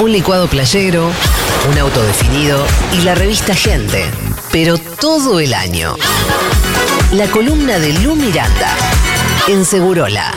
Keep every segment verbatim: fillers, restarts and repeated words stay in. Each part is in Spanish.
un licuado playero, un auto definido y la revista Gente. Pero todo el año. La columna de Lu Miranda en Segurola.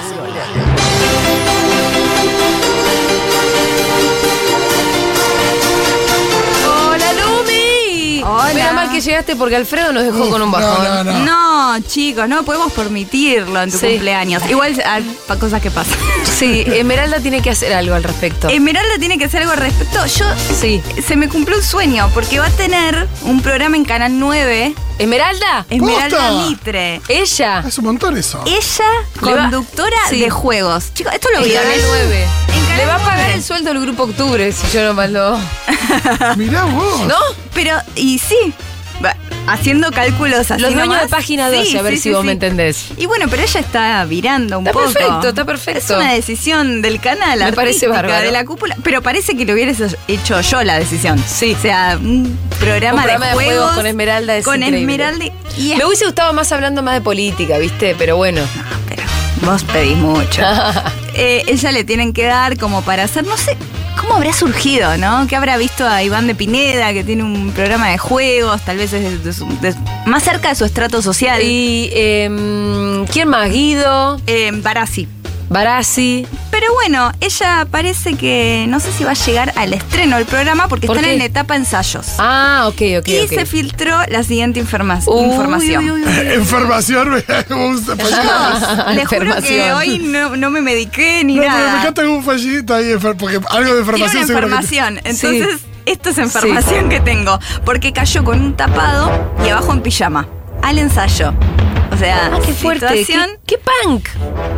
Menos mal que llegaste porque Alfredo nos dejó uh, con un bajón. No, no, no. no, chicos, no podemos permitirlo en tu sí. cumpleaños. Igual hay cosas que pasan. Sí, Esmeralda tiene que hacer algo al respecto. Esmeralda tiene que hacer algo al respecto. Yo, sí. Se me cumplió un sueño porque va a tener un programa en Canal nueve. ¿Esmeralda? Esmeralda ¿Posta? Mitre. ¿Ella? Es un montón eso. Ella, conductora sí. de juegos. Chicos, esto lo vi en Canal nueve. En Le va a pagar el sueldo al Grupo Octubre si yo no malo. Mirá vos. ¿No? Pero, y sí. Haciendo cálculos así. Los dueños nomás. de Página doce, sí, a ver sí, si sí, vos sí. me entendés. Y bueno, pero ella está virando un está poco. Está perfecto, está perfecto. Es una decisión del canal, me parece bárbaro. De la cúpula. Pero parece que lo hubiera hecho yo la decisión. Sí. O sea, un programa, un programa de, de juegos, juegos con Esmeralda es Con increíble. Esmeralda. Y es... Me hubiese gustado más hablando más de política, ¿viste? Pero bueno. No, pero vos pedís mucho. eh, ella le tienen que dar como para hacer, no sé... ¿Cómo habrá surgido, no? ¿Qué habrá visto a Iván de Pineda, que tiene un programa de juegos, tal vez es de su, de, más cerca de su estrato social? Y, eh, ¿quién más? Guido. Eh, Barassi. Barassi. Pero bueno, ella parece que no sé si va a llegar al estreno del programa porque ¿Por están qué? en etapa ensayos. Ah, ok, ok. Y okay. se filtró la siguiente informa- uy, información. Uy, uy, uy. Enfermación, me gusta. Les juro que hoy no, no me mediqué ni no, nada. Pero me encanta un fallidito ahí, porque algo de enfermación Tiene una seguro enfermación, que... entonces sí. esto es enfermación sí. que tengo. Porque cayó con un tapado y abajo en pijama. Al ensayo. O sea, ah, qué fuerte. Situación... ¿Qué, qué punk?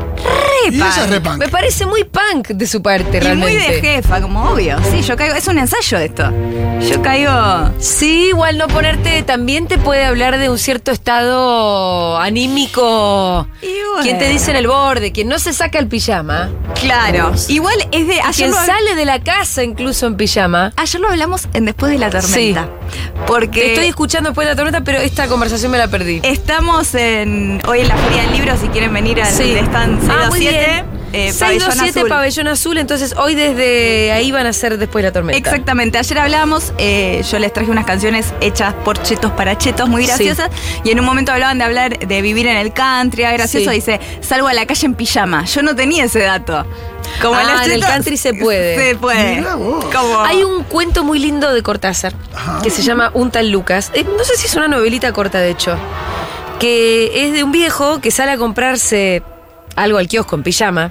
Re y punk. ella es re punk. Me parece muy punk de su parte, y realmente. muy de jefa, como obvio. Sí, yo caigo. Es un ensayo esto. Yo caigo. Sí, igual no ponerte. También te puede hablar de un cierto estado anímico. Y bueno. Quien te dice en el borde, quien no se saca el pijama. Claro. Igual es de. Quien lo... sale de la casa incluso en pijama. Ayer lo hablamos en Después de la Tormenta. Sí. Porque. Te estoy escuchando Después de la Tormenta, pero esta conversación me la perdí. Estamos en hoy en la Feria del Libro, si quieren venir al sí. stand seis dos siete. Eh, seis dos siete Pabellón Azul, entonces hoy desde ahí van a ser Después de la Tormenta. Exactamente, ayer hablábamos, eh, yo les traje unas canciones hechas por chetos para chetos, muy graciosas, sí. y en un momento hablaban de hablar de vivir en el country, gracioso, sí. dice, salgo a la calle en pijama, yo no tenía ese dato. Como ah, en, en el country se puede. Se puede. Como... Hay un cuento muy lindo de Cortázar, ajá, que se llama Un tal Lucas, eh, no sé si es una novelita corta de hecho, que es de un viejo que sale a comprarse algo al kiosco en pijama.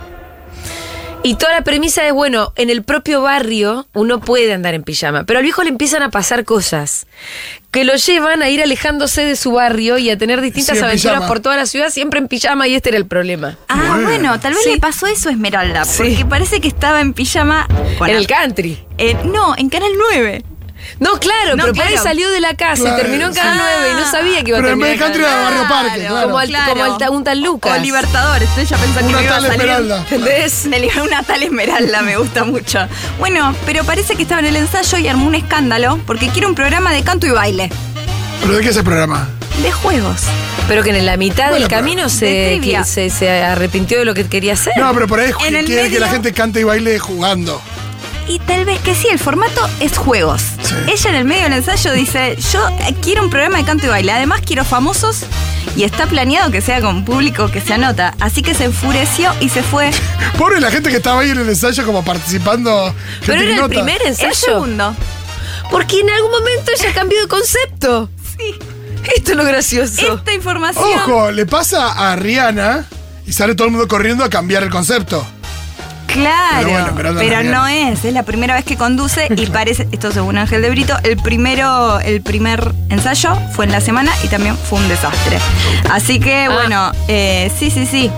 Y toda la premisa es, bueno, en el propio barrio uno puede andar en pijama, pero al viejo le empiezan a pasar cosas que lo llevan a ir alejándose de su barrio y a tener distintas sí, aventuras pijama. por toda la ciudad, siempre en pijama, y este era el problema. Ah, bueno, bueno tal vez sí. le pasó eso a Esmeralda, porque sí. parece que estaba en pijama... Bueno, en el country. Eh, no, en Canal nueve. No, claro, no, pero claro. por ahí salió de la casa claro. y terminó en Canal ah, nueve y no sabía que iba a pero terminar en Country en Barrio Parque, claro. Como, al, claro. como al, un tal Lucas. O Libertadores, ella pensó que una me iba a salir. Esmeralda. ¿Entendés? Una tal Esmeralda, me gusta mucho. Bueno, pero parece que estaba en el ensayo y armó un escándalo porque quiere un programa de canto y baile. ¿Pero de qué es el programa? De juegos. Pero que en la mitad bueno, del camino se, que, se, se arrepintió de lo que quería hacer. No, pero por ahí en quiere medio... que la gente cante y baile jugando. Y tal vez que sí, el formato es juegos. Sí. Ella en el medio del ensayo dice, yo quiero un programa de canto y baile, además quiero famosos y está planeado que sea con público que se anota. Así que se enfureció y se fue. Pobre la gente que estaba ahí en el ensayo como participando. Pero era el primer ensayo. El segundo. Porque en algún momento ella cambió de concepto. Sí. Esto es lo gracioso. Esta información... Ojo, le pasa a Rihanna y sale todo el mundo corriendo a cambiar el concepto. Claro, pero, bueno, pero no es, es la primera vez que conduce y parece, esto según Ángel de Brito, el primero, el primer ensayo fue en la semana y también fue un desastre. Así que ah. bueno, eh, sí, sí, sí.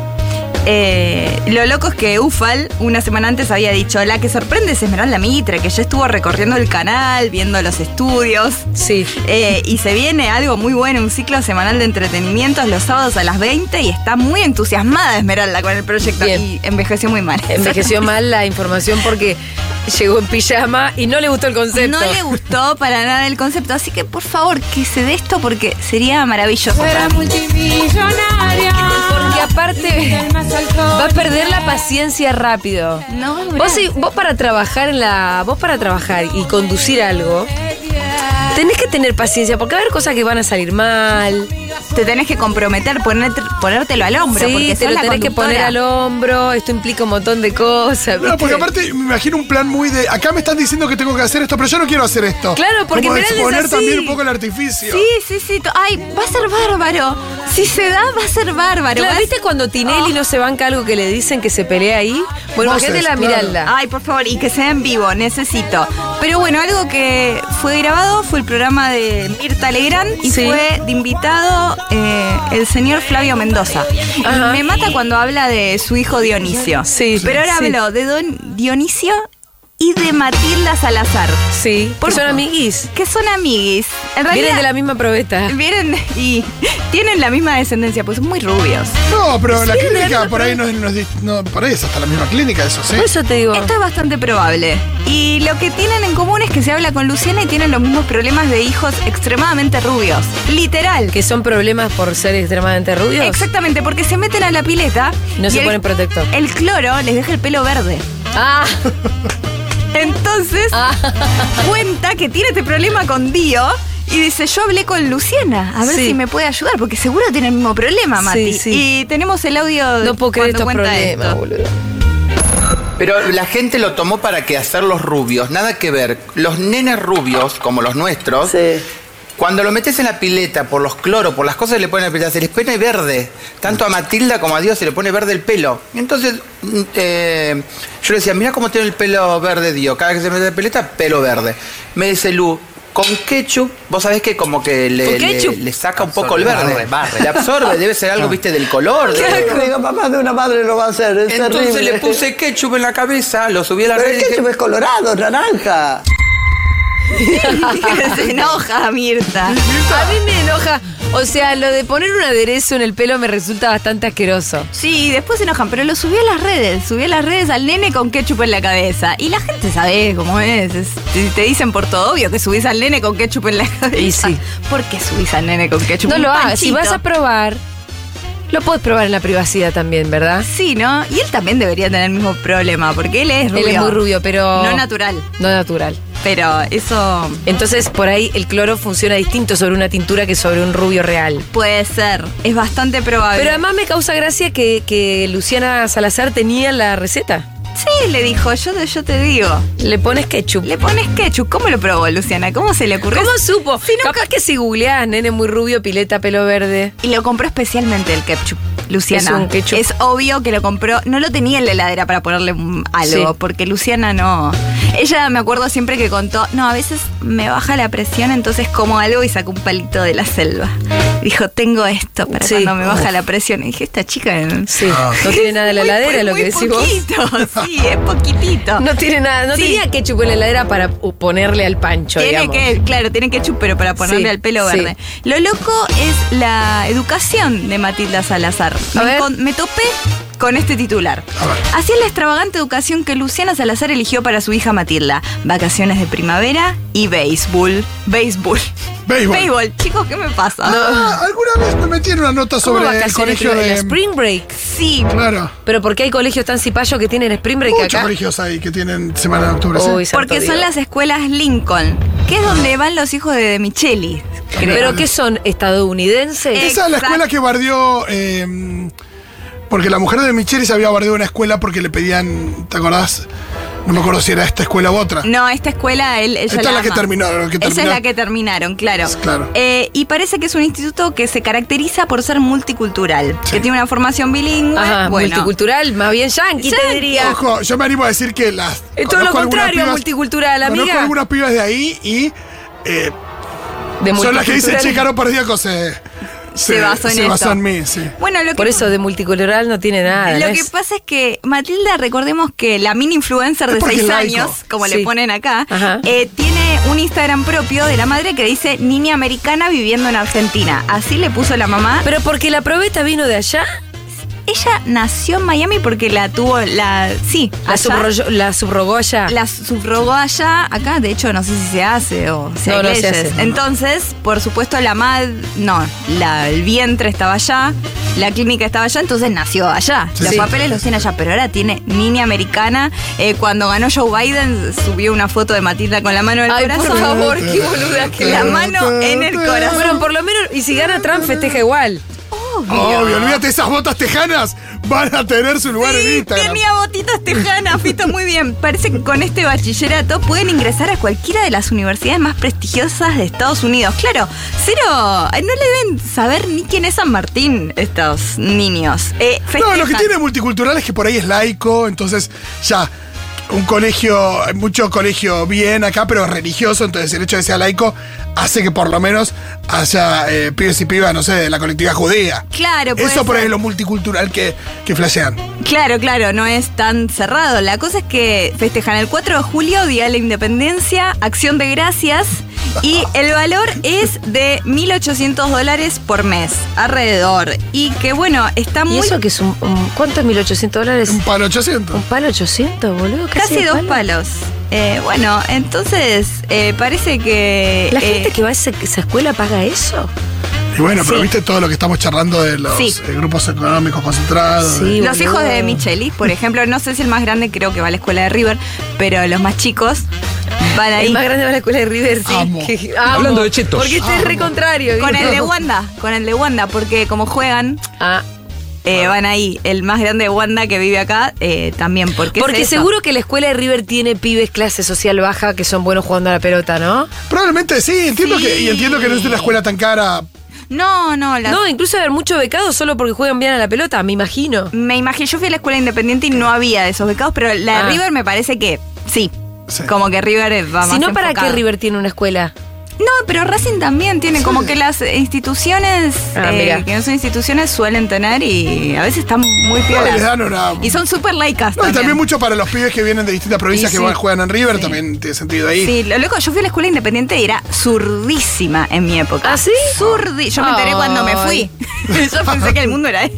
Eh, lo loco es que Ufal una semana antes había dicho, la que sorprende es Esmeralda Mitre, que ya estuvo recorriendo el canal, viendo los estudios. Sí. Eh, y se viene algo muy bueno, un ciclo semanal de entretenimientos los sábados a las veinte y está muy entusiasmada Esmeralda con el proyecto. Bien. Y envejeció muy mal. Envejeció mal la información porque llegó en pijama y no le gustó el concepto. No le gustó para nada el concepto, así que por favor que se dé esto porque sería maravilloso. Era multimillonaria. Porque porque aparte va a perder la paciencia rápido. No, vos, si, vos para trabajar en la. Vos para trabajar y conducir algo, tenés que tener paciencia, porque va a haber cosas que van a salir mal. Te tenés que comprometer, poner, ponértelo al hombro. Sí, porque te lo la tenés que poner al hombro. Esto implica un montón de cosas. No, porque aparte me imagino un plan muy de. Acá me están diciendo que tengo que hacer esto, pero yo no quiero hacer esto. Claro, porque como mirá, exponer es así. también un poco el artificio. Sí, sí, sí. Ay, va a ser bárbaro. Si se da, va a ser bárbaro. Claro, ¿Vas? ¿viste cuando Tinelli oh. no se banca algo que le dicen que se pelea ahí? Bueno, imagínate la claro. Miralda. Ay, por favor, y que sea en vivo, necesito. Pero bueno, algo que fue grabado fue el programa de Mirta Legrand y sí. fue de invitado eh, el señor Flavio Mendoza. Ajá. Me mata cuando habla de su hijo Dionisio. Sí. Pero ahora sí. habló de Don Dionisio y de Matilda Salazar. Sí. Por son amiguis. Que son amiguis. En realidad, Vienen de la misma probeta. Vienen y tienen la misma descendencia, pues son muy rubios. No, pero la Vienen de clínica la por ahí no es, no es. No, por ahí es hasta la misma clínica, eso sí. Por eso te digo. Esto es bastante probable. Y lo que tienen en común es que se habla con Luciana y tienen los mismos problemas de hijos extremadamente rubios. Literal. Que son problemas por ser extremadamente rubios. Exactamente, porque se meten a la pileta. No y se el, ponen protector. El cloro les deja el pelo verde. Ah. Entonces, ah. cuenta que tiene este problema con Dio. Y dice, yo hablé con Luciana, a ver sí. si me puede ayudar, porque seguro tiene el mismo problema, Mati. Sí, sí. Y tenemos el audio. No puedo creer estos cuenta problemas, esto. boludo. Pero la gente lo tomó para que hacerlos rubios, nada que ver. Los nenes rubios, como los nuestros, sí. cuando lo metes en la pileta por los cloros, por las cosas que le ponen en la pileta, se les pone verde. Tanto a Matilda como a Dios se le pone verde el pelo. Entonces, eh, yo le decía, mira cómo tiene el pelo verde Dios. Cada vez que se mete en la pileta, pelo verde. Me dice Lu, con ketchup, vos sabés que como que le, le, le saca un poco el verde. Barre, barre. Le absorbe, debe ser algo, viste, del color. Que diga papá de una madre lo va a hacer, es Entonces terrible. le puse ketchup en la cabeza, lo subí a la Pero red el y dije, ketchup es colorado, naranja. Se enoja, Mirta. A mí me enoja. O sea, lo de poner un aderezo en el pelo me resulta bastante asqueroso. Sí, después se enojan, pero lo subí a las redes. Subí a las redes al nene con ketchup en la cabeza. Y la gente sabe cómo es. es te dicen por todo obvio que subís al nene con ketchup en la cabeza. Y sí. ¿Por qué subís al nene con ketchup? No Un lo hagas. panchito. Si vas a probar, lo puedes probar en la privacidad también, ¿verdad? Sí, ¿no? Y él también debería tener el mismo problema, porque él es rubio. Él es muy rubio, pero... No natural. No natural. Pero eso... Entonces, por ahí el cloro funciona distinto sobre una tintura que sobre un rubio real. Puede ser. Es bastante probable. Pero además me causa gracia que, que Luciana Salazar tenía la receta. Sí, le dijo, yo, yo te digo. Le pones ketchup. Le pones ketchup. ¿Cómo lo probó, Luciana? ¿Cómo se le ocurrió? ¿Cómo supo? Si nunca... Capaz que si googleás, nene muy rubio, pileta, pelo verde. Y lo compró especialmente el ketchup. Luciana. Es un ketchup. Es obvio que lo compró. No lo tenía en la heladera para ponerle algo, Sí. porque Luciana no. Ella me acuerdo siempre que contó, no, a veces me baja la presión, entonces como algo y sacó un palito de la selva. Dijo, tengo esto para Sí. cuando me baja Uf. la presión. Y dije, esta chica. Sí. No tiene nada en la Muy- heladera, lo muy que decís vos. poquito, sí, es poquitito. No tiene nada, no Sí. tenía ketchup en la heladera para uh, ponerle al pancho, Tiene digamos. que, claro, tiene ketchup, pero para ponerle Sí, al pelo sí. verde. Lo loco es la educación de Matilda Salazar. A Me, ver. con- me topé con este titular. Así es la extravagante educación que Luciana Salazar eligió para su hija Matilda. Vacaciones de primavera y béisbol. Béisbol. Béisbol. Béisbol. Chicos, ¿qué me pasa? Ah, alguna vez me metí en una nota ¿Cómo sobre el vacaciones colegio primavera? de. ¿La Spring Break? Sí. Claro. Pero ¿por qué hay colegios tan cipayos que tienen Spring Break Muchos acá? colegios hay que tienen semana de octubre. Uy, ¿sí? santo Porque son Dios. las escuelas Lincoln, que es donde van los hijos de De Micheli. creo. ¿Pero qué son? ¿Estadounidenses? Eh, Esa es la Exacto. escuela que bardeó. eh, porque la mujer de Micheli se había bardeado una escuela porque le pedían. ¿Te acordás? No me acuerdo si era esta escuela u otra. No, esta escuela él, ella Esta es la la que ama. terminó, la que Esa es terminó. la que terminaron, claro. Claro. Eh, y parece que es un instituto que se caracteriza por ser multicultural, Sí. que tiene una formación bilingüe. Ajá, bueno. multicultural, más bien yankee, te Yankee. diría. Ojo, yo me animo a decir que las. Es todo lo conozco algunas contrario, pibas- multicultural, Conozco amiga. algunas pibas de ahí y. eh, De son las que dicen, multicultural. che, Caro Pardíaco se. Se basó en se eso. basó en mí, sí. Bueno, lo que, Por eso de multicultural no tiene nada. lo ¿no que es? pasa es que Matilda, recordemos que la mini influencer Es de porque seis es laico. años, como Sí. le ponen acá, Ajá. eh, tiene un Instagram propio de la madre que dice niña americana viviendo en Argentina. Así le puso la mamá. Pero porque la probeta vino de allá. ella nació en Miami porque la tuvo, la, sí, La, allá. subrogó, la subrogó allá. La subrogó allá, acá de hecho no sé si se hace o si No, hay no se leyes. hace. Entonces, por supuesto la madre, no, la, el vientre estaba allá, la clínica estaba allá, entonces nació allá. Sí, los sí. papeles los tiene allá, pero ahora tiene niña americana. Eh, cuando ganó Joe Biden subió una foto de Matilda con la mano en el Ay, corazón. por favor, qué boluda que La mano en el corazón. Bueno, por lo menos, y si gana Trump, festeja igual. Obvio, olvídate, esas botas tejanas van a tener su lugar en Sí, Instagram. tenía botitas tejanas, Fito, muy bien. Parece que con este bachillerato pueden ingresar a cualquiera de las universidades más prestigiosas de Estados Unidos. Claro, cero, no le deben saber ni quién es San Martín estos niños. Eh, No, lo que festejan. tiene multicultural es que por ahí es laico, entonces ya un colegio, hay mucho colegio bien acá, pero religioso, entonces el hecho de que sea laico hace que por lo menos haya eh, pibes y pibas, no sé, de la colectividad judía. Claro, puede Eso por ahí ser. es lo multicultural que, que flashean. Claro, claro, no es tan cerrado. La cosa es que festejan el cuatro de julio, Día de la Independencia, Acción de Gracias, y el valor es de mil ochocientos dólares por mes, alrededor. Y que bueno, está ¿Y muy... eso que es un, un- ¿cuánto es mil ochocientos dólares? Un palo ochocientos. ¿Un palo ochocientos, boludo? Casi de dos palo. palos. Eh, bueno, entonces eh, parece que... ¿La eh, gente que va a esa, esa escuela paga eso? Y bueno, pero Sí. viste todo lo que estamos charlando de los Sí. eh, grupos económicos concentrados. Sí. de- Los boludo. hijos de Micheli, por ejemplo, no sé si el más grande creo que va a la escuela de River, pero los más chicos van ahí. El más grande va a la escuela de River, sí. Amo. Que- amo. Hablando de chetos. Porque este es re contrario. Con ¿viste? el de Wanda, con el de Wanda, porque como juegan, Ah, eh, van ahí. El más grande de Wanda que vive acá, eh, también. Porque, porque es eso. seguro que la escuela de River tiene pibes clase social baja que son buenos jugando a la pelota, ¿no? Probablemente sí, entiendo Sí. que, y entiendo que no es una escuela tan cara. No, no, la- No, incluso haber muchos becados solo porque juegan bien a la pelota, me imagino. me imagino, yo fui a la escuela independiente y no había de esos becados, pero la de Ah. River me parece que sí. Sí. Como que River va más Si no, ¿para qué enfocado. River tiene una escuela? No, pero Racing también tiene como que las instituciones Ah, eh, mira. que no son instituciones suelen tener y a veces están muy No, y piolas. les dan una. Y son súper laicas No, y también. también mucho para los pibes que vienen de distintas provincias Y que sí. van, juegan en River, Sí. también tiene sentido ahí. Sí, lo loco, yo fui a la escuela independiente y era zurdísima en mi época. ¿Ah, sí? Zurdi. Yo me enteré Ay. cuando me fui. Yo pensé que el mundo era eso.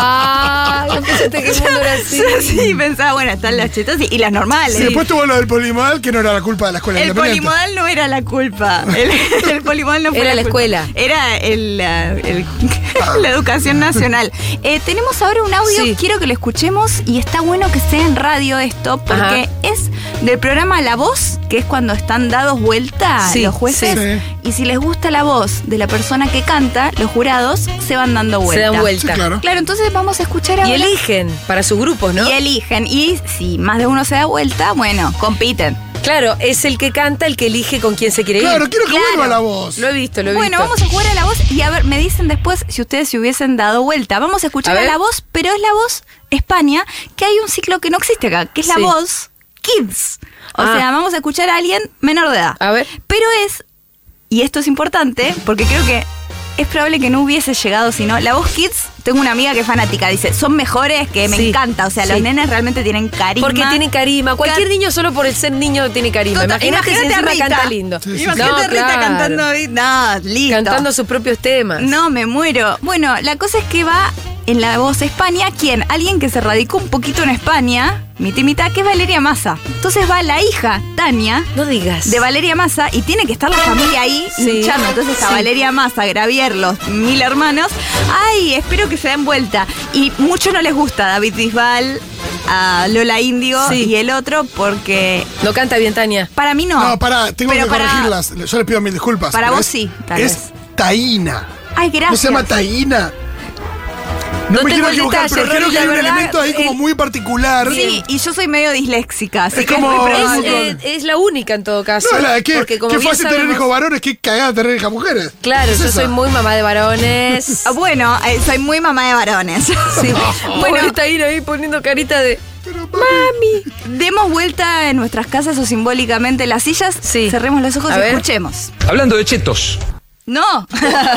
Ah, no pensaste que el mundo era así. Sí, pensaba, bueno, están las chetas y, y las normales. Sí, después tuvo lo del polimodal, que no era la culpa de la escuela El independiente. polimodal no era la culpa. El, el polimodal no fue Era la culpa. escuela. Era el, la, el- la educación nacional. Eh, tenemos ahora un audio, Sí. quiero que lo escuchemos y está bueno que sea en radio esto porque Ajá. es del programa La Voz, que es cuando están dados vuelta Sí, los jueces. sí. Y si les gusta la voz de la persona que canta, los jurados se van dando Se vuelta. dan vuelta. Sí, claro. Claro, entonces vamos a escuchar ahora. Y eligen para sus grupos, ¿no? Y eligen. Y si más de uno se da vuelta, bueno, compiten. Claro, es el que canta el que elige con quién se quiere ir. Claro, quiero que Claro. vuelva la voz. Lo he visto, lo he Bueno, visto. vamos a jugar a La Voz y a ver, me dicen después si ustedes se hubiesen dado vuelta. Vamos a escuchar A a, ver. La Voz, pero es La Voz España, que hay un ciclo que no existe acá, que es La Sí. Voz Kids. O Ah. sea, vamos a escuchar a alguien menor de edad. A ver. Pero es, y esto es importante, porque creo que es probable que no hubiese llegado si no. La Voz Kids, tengo una amiga que es fanática, dice, son mejores, que me Sí, encanta. O sea, sí. los nenes realmente tienen carisma. Porque tiene carisma. Cualquier Ca- niño solo por el ser niño tiene carisma. Total, Imagínate si imagínate a encima Rita. canta lindo. Sí, sí, sí. Imagínate a Rita claro. cantando ahí. No, listo. Cantando sus propios temas. No, me muero. Bueno, la cosa es que va en La Voz España, ¿quién? Alguien que se radicó un poquito en España, mitad y mitad, que es Valeria Massa. Entonces va la hija, Tania, No digas. de Valeria Massa, y tiene que estar la familia ahí Sí. hinchando. Entonces a Sí. Valeria Massa, Gravier, los mil hermanos. Ay, espero que se den vuelta. Y mucho no les gusta a David Bisbal, a Lola Índigo Sí. y el otro, porque No canta bien, Tania. para mí no. No, pará, tengo Pero que para- corregirlas. Yo les pido mil disculpas. Para pero vos es- sí, tal Es vez. Taína. Ay, gracias. ¿No se llama Taína? No, No me tengo quiero el equivocar, detalle, pero creo Ronnie, que hay la un verdad, elemento ahí como eh, muy particular. Sí, y yo soy medio disléxica, así Es que como- es muy Es, probable. eh, es la única en todo caso. No, la de que, Porque como que bien fácil tener sabemos- hijos varones, que cagada tener hijas mujeres. Claro, Es yo esa. soy muy mamá de varones. Ah, bueno, eh, soy muy mamá de varones. Sí. Bueno, Bueno, está ahí, ahí poniendo carita de. mami, demos vuelta en nuestras casas o simbólicamente las sillas. Sí. Cerremos los ojos A y ver. escuchemos. Hablando de chetos. No.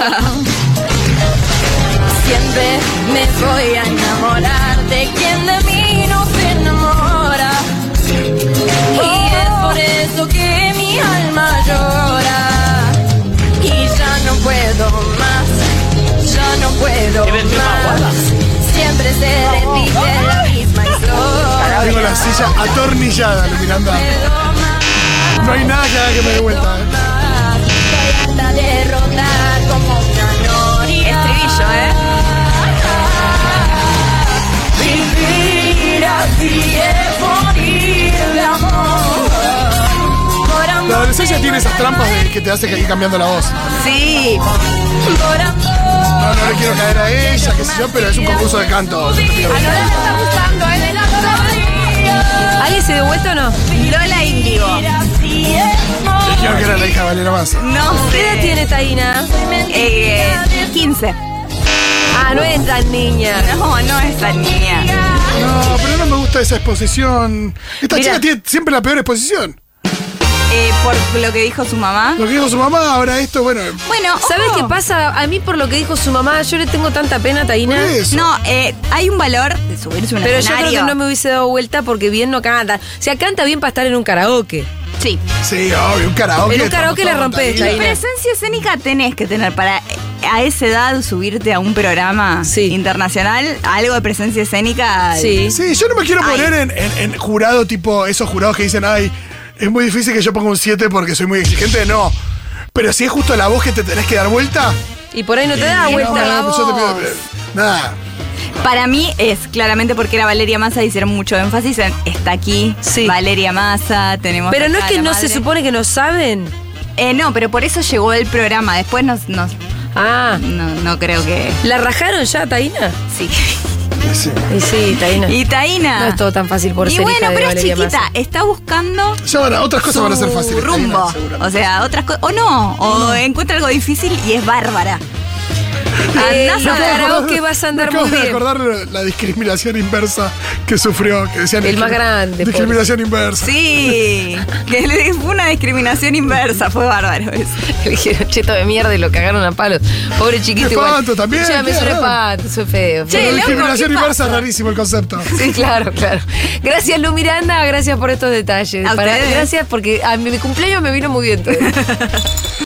Siempre me voy a enamorar de quien de mí no se enamora. Y es por eso que mi alma llora. Y ya no puedo más, ya no puedo más. Siempre seré silla atornillada, Lu Miranda. No hay nada que haga que me dé vuelta, ¿eh? Estribillo, ¿eh? La adolescencia tiene esas trampas de que te hace ir cambiando la voz. Sí. No, no le quiero caer a ella, qué sé yo, pero es un concurso de canto. ¿Ale se dio vuelta o no? Lola Índigo. Creo que era la hija de Valera Massa. No ¿Qué edad sé. tiene Taina? Eh, quince. Ah, no es tan niña. No, no es tan niña. No, pero no me gusta esa exposición. Esta Mirá. chica tiene siempre la peor exposición. Eh, por lo que dijo su mamá. Lo que dijo su mamá, ahora esto, bueno. Bueno, ¿Sabes ojo. qué pasa? A mí, por lo que dijo su mamá, yo le tengo tanta pena a Taina. Por eso. No, eh, hay un valor de subirse a un Pero yo escenario. creo que no me hubiese dado vuelta porque bien no canta. O sea, canta bien para estar en un karaoke. Sí. Sí, obvio, un karaoke. En un karaoke la rompés, Taina. Taina. Presencia escénica tenés que tener para a esa edad subirte a un programa Sí. internacional, algo de presencia escénica. Sí. Sí, yo no me quiero Ay. poner en, en- en jurado tipo esos jurados que dicen, ay, es muy difícil que yo ponga un siete porque soy muy exigente. No. Pero si es justo la voz que te tenés que dar vuelta. Y por ahí no te da y vuelta no, la no, yo te pido- voz. Nada. Para mí es claramente porque era Valeria Massa, hicieron mucho énfasis en está aquí, Sí. Valeria Massa, tenemos. Pero no es acá que la no madre. se supone que no saben. Eh, no, pero por eso llegó el programa. Después nos, nos Ah, no, no creo que. ¿la rajaron ya, Taina? Sí. Sí. Y sí, Taina. Y Taina. No es todo tan fácil por y ser bueno, hija de pero es Valeria chiquita, Massa. está buscando Ya van a- otras cosas su van a ser fáciles. rumbo. Taina, seguramente. O sea, otras cosas. O no, o encuentra algo difícil y es bárbara. Eh, Andás los a ver. karaoke vas a andar Me acabo muy de bien. recordar la, la discriminación inversa que sufrió, que decían. El más grande, Discriminación inversa. Sí, que le- fue una discriminación inversa, fue bárbaro eso. Le dijeron cheto de mierda y lo cagaron a palos. Pobre chiquito Qué igual. espanto también, Ya me qué suena raro. espanto, soy feo. Che, Pero loco, discriminación ¿qué inversa es pasa? rarísimo el concepto. Sí, claro, claro. Gracias, Lu Miranda, gracias por estos detalles. A Para- ustedes. gracias porque a mi, mi cumpleaños me vino muy bien todo.